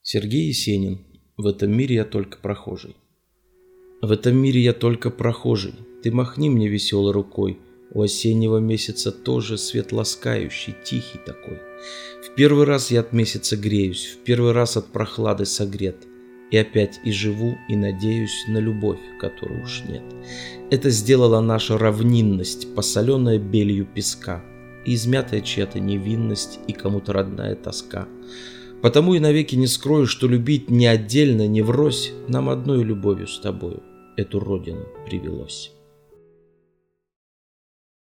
Сергей Есенин. В этом мире я только прохожий. В этом мире я только прохожий. Ты махни мне веселой рукой. У осеннего месяца тоже свет ласкающий, тихий такой. В первый раз я от месяца греюсь, в первый раз от прохлады согрет. И опять и живу, и надеюсь на любовь, которой уж нет. Это сделала наша равнинность, посоленная белью песка, и измятая чья-то невинность, и кому-то родная тоска. Потому и навеки не скрою, что любить ни отдельно, ни врозь нам одной любовью с тобою эту родину привелось.